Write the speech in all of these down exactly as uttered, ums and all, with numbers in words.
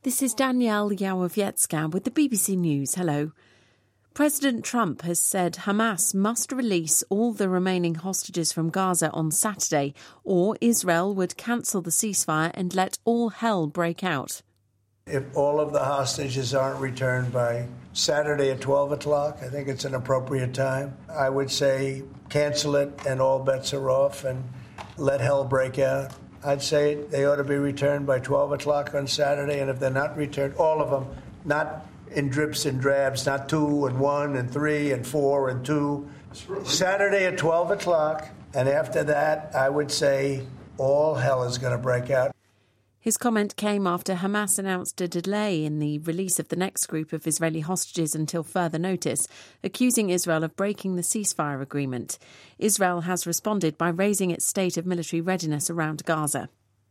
This is Danielle Yawowiecka with the B B C News. Hello. President Trump has said Hamas must release all the remaining hostages from Gaza on Saturday, or Israel would cancel the ceasefire and let all hell break out. If all of the hostages aren't returned by Saturday at twelve o'clock, I think it's an appropriate time. I would say cancel it and all bets are off and let hell break out. I'd say they ought to be returned by twelve o'clock on Saturday, and if they're not returned, all of them, not in drips and drabs, not two and one and three and four and two. Saturday at twelve o'clock, and after that, I would say all hell is going to break out. His comment came after Hamas announced a delay in the release of the next group of Israeli hostages until further notice, accusing Israel of breaking the ceasefire agreement. Israel has responded by raising its state of military readiness around Gaza.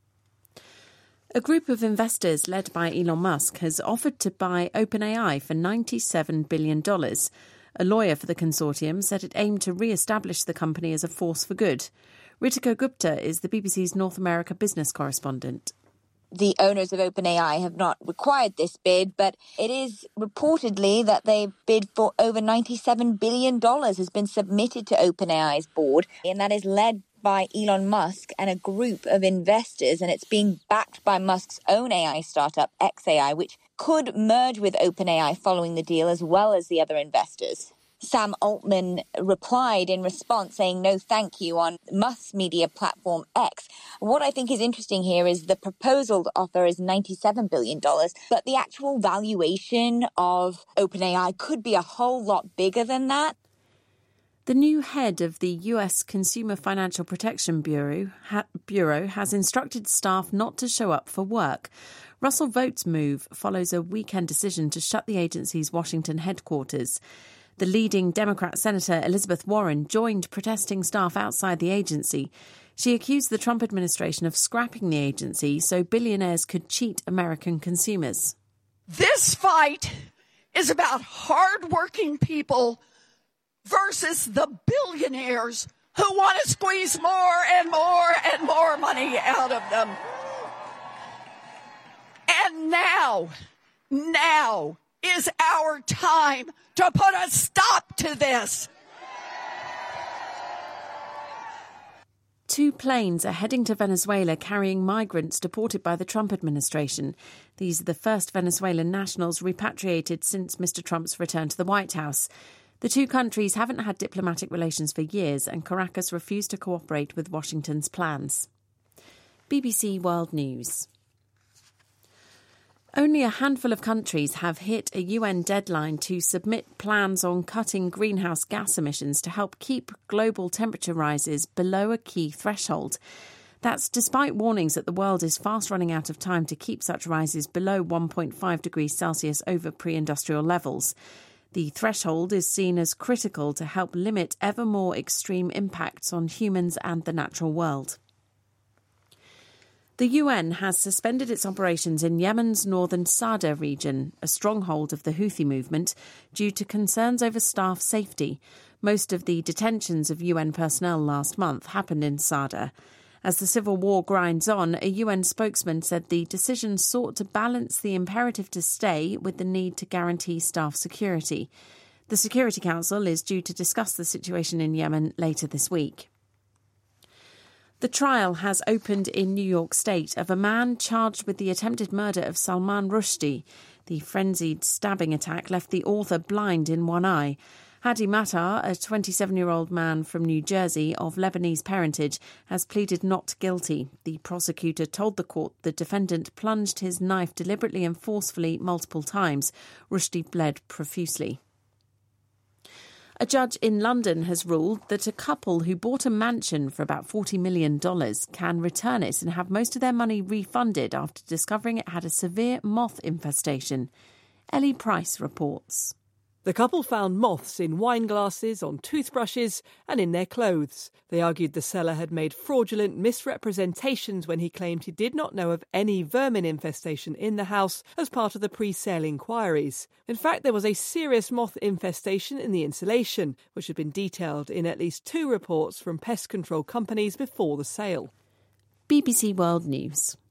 A group of investors led by Elon Musk has offered to buy OpenAI for ninety-seven billion dollars. A lawyer for the consortium said it aimed to re-establish the company as a force for good. Ritika Gupta is the B B C's North America business correspondent. The owners of OpenAI have not required this bid, but it is reportedly that they bid for over ninety-seven billion dollars has been submitted to OpenAI's board, and that is led by Elon Musk and a group of investors, and it's being backed by Musk's own A I startup, X A I, which could merge with OpenAI following the deal, as well as the other investors. Sam Altman replied in response saying no thank you on Musk's media platform X. What I think is interesting here is the proposal offer is ninety-seven billion dollars, but the actual valuation of OpenAI could be a whole lot bigger than that. The new head of the U S Consumer Financial Protection Bureau, ha- Bureau has instructed staff not to show up for work. Russell Vought's move follows a weekend decision to shut the agency's Washington headquarters. The leading Democrat Senator Elizabeth Warren joined protesting staff outside the agency. She accused the Trump administration of scrapping the agency so billionaires could cheat American consumers. This fight is about hardworking people versus the billionaires who want to squeeze more and more and more money out of them. And now, now is our time to put a stop to this. Two planes are heading to Venezuela carrying migrants deported by the Trump administration. These are the first Venezuelan nationals repatriated since Mister Trump's return to the White House. The two countries haven't had diplomatic relations for years, and Caracas refused to cooperate with Washington's plans. B B C World News. Only a handful of countries have hit a U N deadline to submit plans on cutting greenhouse gas emissions to help keep global temperature rises below a key threshold. That's despite warnings that the world is fast running out of time to keep such rises below one point five degrees Celsius over pre-industrial levels. The threshold is seen as critical to help limit ever more extreme impacts on humans and the natural world. The U N has suspended its operations in Yemen's northern Sada region, a stronghold of the Houthi movement, due to concerns over staff safety. Most of the detentions of U N personnel last month happened in Sada. As the civil war grinds on, a U N spokesman said the decision sought to balance the imperative to stay with the need to guarantee staff security. The Security Council is due to discuss the situation in Yemen later this week. The trial has opened in New York State of a man charged with the attempted murder of Salman Rushdie. The frenzied stabbing attack left the author blind in one eye. Hadi Matar, a twenty-seven-year-old man from New Jersey of Lebanese parentage, has pleaded not guilty. The prosecutor told the court the defendant plunged his knife deliberately and forcefully multiple times. Rushdie bled profusely. A judge in London has ruled that a couple who bought a mansion for about forty million dollars can return it and have most of their money refunded after discovering it had a severe moth infestation. Ellie Price reports. The couple found moths in wine glasses, on toothbrushes and in their clothes. They argued the seller had made fraudulent misrepresentations when he claimed he did not know of any vermin infestation in the house as part of the pre-sale inquiries. In fact, there was a serious moth infestation in the insulation, which had been detailed in at least two reports from pest control companies before the sale. B B C World News.